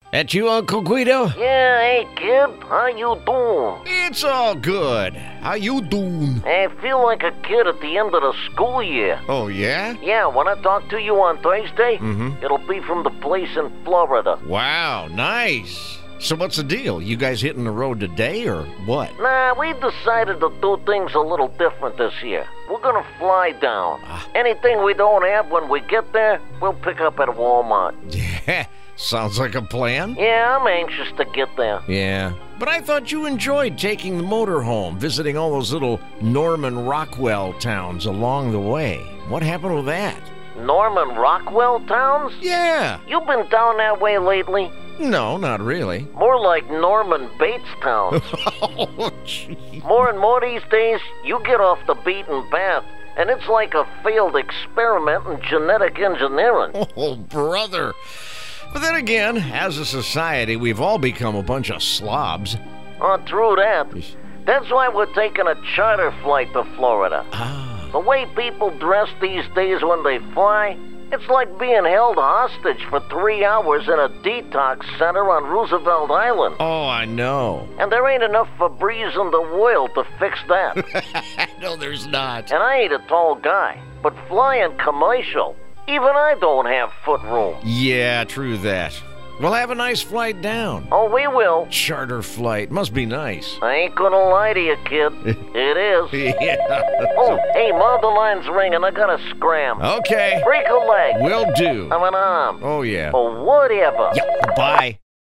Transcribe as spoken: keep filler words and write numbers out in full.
That you, Uncle Guido? Yeah, hey kid, how you doing? It's all good. How you doing? I feel like a kid at the end of the school year. Oh, yeah? Yeah, when I talk to you on Thursday, Mm-hmm. it'll be from the place in Florida. Wow, nice. So what's the deal? You guys hitting the road today or what? Nah, we decided to do things a little different this year. We're gonna fly down. Ah. Anything we don't have when we get there, we'll pick up at Walmart. Yeah, sounds like a plan. Yeah, I'm anxious to get there. Yeah, but I thought you enjoyed taking the motor home, visiting all those little Norman Rockwell towns along the way. What happened with that? Norman Rockwell towns? Yeah. You been down that way lately? No, not really. More like Norman Bates towns. Oh, gee. More and more these days, you get off the beaten path, and it's like a failed experiment in genetic engineering. Oh, brother. But then again, as a society, we've all become a bunch of slobs. Oh, true that. That's why we're taking a charter flight to Florida. Ah. The way people dress these days when they fly, it's like being held hostage for three hours in a detox center on Roosevelt Island. Oh, I know. And there ain't enough Febreze in the world to fix that. No, there's not. And I ain't a tall guy, but flying commercial, even I don't have foot room. Yeah, true that. Well, have a nice flight down. Oh, we will. Charter flight. Must be nice. I ain't gonna lie to you, kid. It is. Yeah. Oh, hey, mother line's ringing. I gotta scram. Okay. Break a leg. Will do. I'm an arm. Oh, yeah. Or whatever. Yeah, bye.